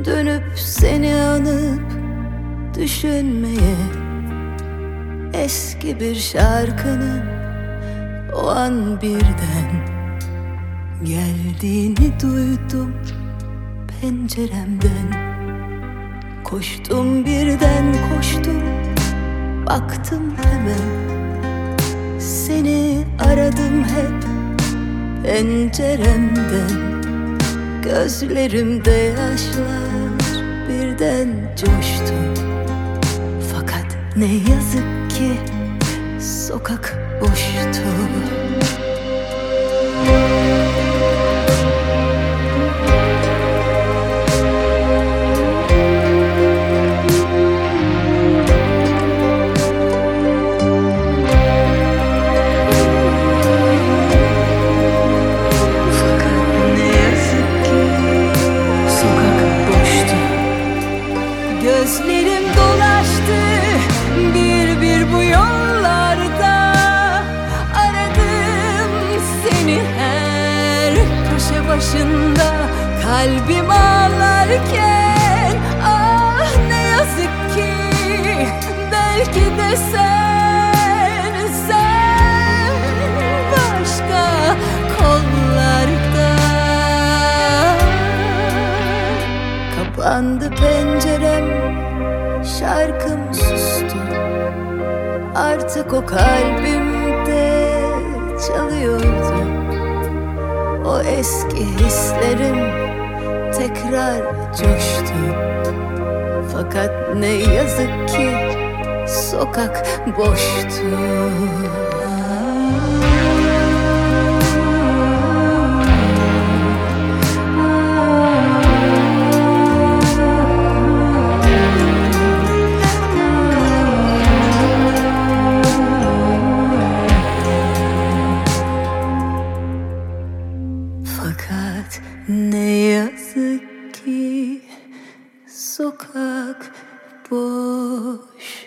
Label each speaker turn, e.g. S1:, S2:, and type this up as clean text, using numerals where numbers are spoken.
S1: Dönüp seni anıp düşünmeye, eski bir şarkının o an birden geldiğini duydum penceremden. Koştum birden koştum, baktım hemen, seni aradım hep penceremden. Gözlerimde yaşlar birden coştu, fakat ne yazık ki sokak boştu. Gözlerim dolaştı bir bir bu yollarda, aradım seni her köşe başında. Kalbim ağlarken ah ne yazık ki, belki de sen başka kollarda. Kapandı pencerem, şarkım sustu, artık o kalbimde çalıyordu. O eski hislerim tekrar coştu, fakat ne yazık ki sokak boştu. Fakat ne yazık ki sokak boş.